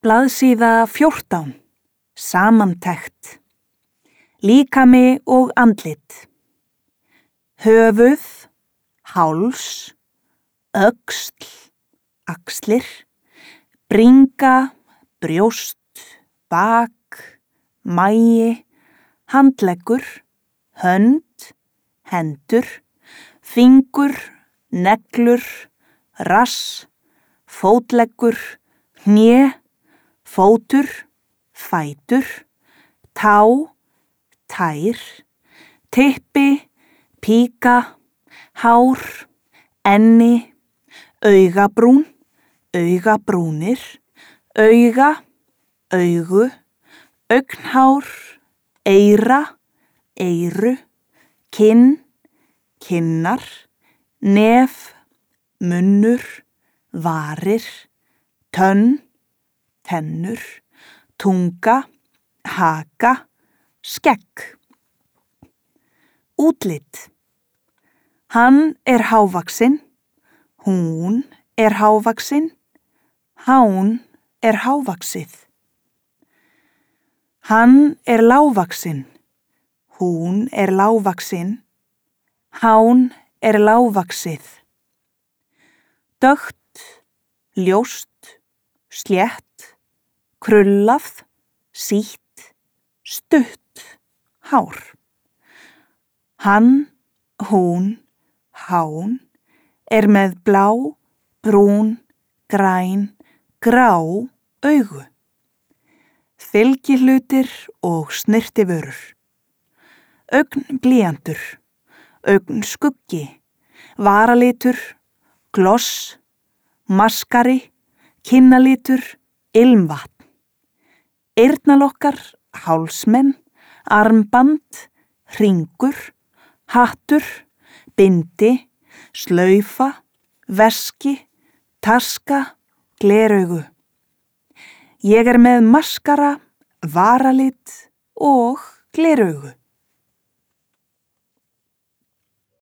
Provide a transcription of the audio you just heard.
Blaðsíða 14. Samantekt. Líkami og andlit. Höfuð, háls, öxl, axlir, bringa, brjóst, bak, magi, handleggur, hönd, hendur, fingur, neglur, rass, fótleggur, hné, fótur, fætur, tá, tær, typpi, píka, hár, enni, augabrún, augabrúnir, auga, augu, augnhár, eyra, eyru, kinn, kinnar, nef, munnur, varir, tönn, tennur, tunga, haka, skegg. Útlit. Hann hávaxinn, hún hávaxin, hán hávaxið. Hann lágvaxinn, hún lágvaxin, hán lágvaxið. Dökkt, ljóst, slétt, krullað, sítt, stutt, hár. Hann, hún, hán með blá, brún, græn, grá augu. Fylgihlutir og snyrtivörur. Augnblýantur, augnskuggi, varalitur, gloss, maskari, kinnalitur, ilmvatn. Eyrnalokkar, hálsmenn, armband, hringur, hattur, bindi, slaufa, veski, taska, gleraugu. Ég með maskara, varalit og gleraugu.